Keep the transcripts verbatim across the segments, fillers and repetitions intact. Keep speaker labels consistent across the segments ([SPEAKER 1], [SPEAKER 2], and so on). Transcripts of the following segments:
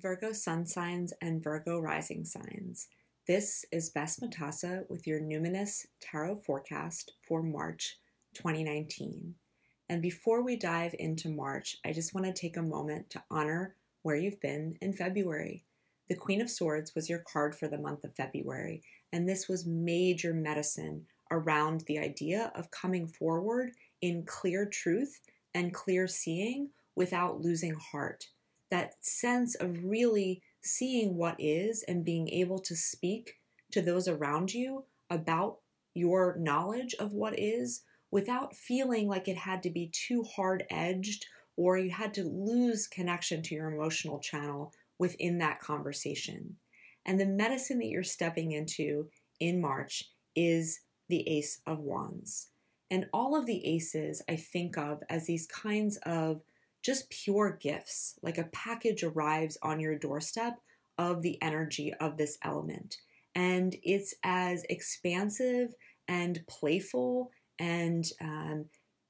[SPEAKER 1] Virgo sun signs and Virgo rising signs. This is Bess Matassa with your Numinous Tarot forecast for March twenty nineteen. And before we dive into March, I just want to take a moment to honor where you've been in February. The Queen of Swords was your card for the month of February, and this was major medicine around the idea of coming forward in clear truth and clear seeing without losing heart. That sense of really seeing what is and being able to speak to those around you about your knowledge of what is without feeling like it had to be too hard-edged or you had to lose connection to your emotional channel within that conversation. And the medicine that you're stepping into in March is the Ace of Wands. And all of the aces I think of as these kinds of just pure gifts, like a package arrives on your doorstep of the energy of this element. And it's as expansive and playful and um,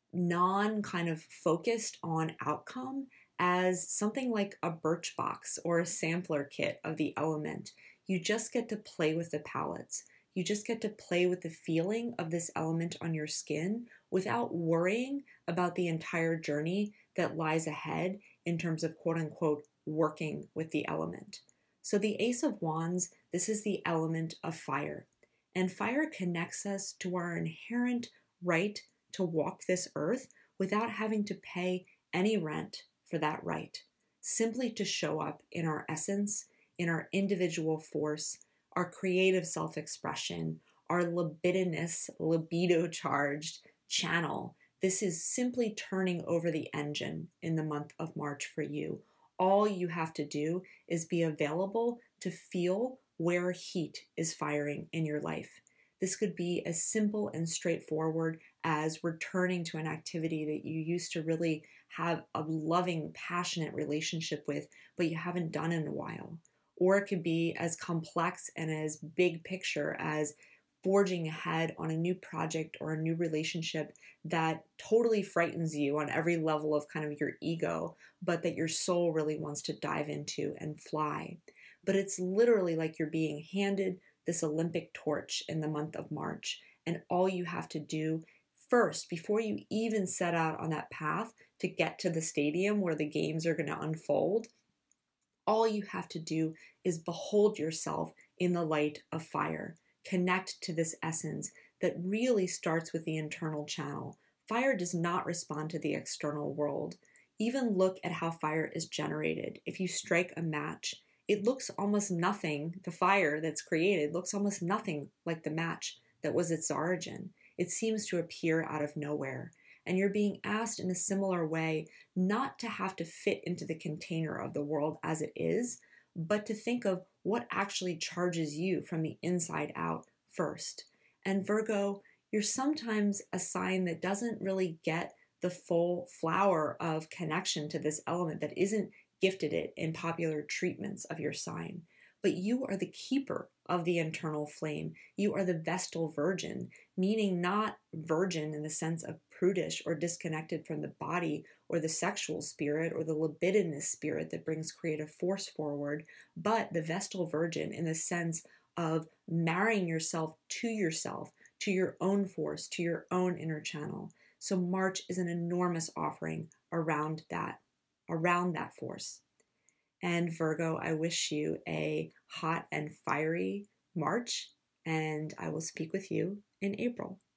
[SPEAKER 1] non kind of focused on outcome as something like a birch box or a sampler kit of the element. You just get to play with the palettes. You just get to play with the feeling of this element on your skin without worrying about the entire journey that lies ahead in terms of quote unquote working with the element. So the Ace of Wands, this is the element of fire. And fire connects us to our inherent right to walk this earth without having to pay any rent for that right. Simply to show up in our essence, in our individual force, our creative self-expression, our libidinous, libido-charged channel. This is simply turning over the engine in the month of March for you. All you have to do is be available to feel where heat is firing in your life. This could be as simple and straightforward as returning to an activity that you used to really have a loving, passionate relationship with, but you haven't done in a while. Or it could be as complex and as big picture as forging ahead on a new project or a new relationship that totally frightens you on every level of kind of your ego, but that your soul really wants to dive into and fly. But it's literally like you're being handed this Olympic torch in the month of March. And all you have to do first, before you even set out on that path to get to the stadium where the games are going to unfold, all you have to do is behold yourself in the light of fire. Connect to this essence that really starts with the internal channel. Fire does not respond to the external world. Even look at how fire is generated. If you strike a match, it looks almost nothing, the fire that's created looks almost nothing like the match that was its origin. It seems to appear out of nowhere. And you're being asked in a similar way not to have to fit into the container of the world as it is, but to think of what actually charges you from the inside out first. And Virgo, you're sometimes a sign that doesn't really get the full flower of connection to this element, that isn't gifted it in popular treatments of your sign. But you are the keeper of the internal flame. You are the Vestal Virgin, meaning not virgin in the sense of prudish or disconnected from the body or the sexual spirit or the libidinous spirit that brings creative force forward, but the Vestal Virgin in the sense of marrying yourself to yourself, to your own force, to your own inner channel. So March is an enormous offering around that, around that force. And Virgo, I wish you a hot and fiery March, and I will speak with you in April.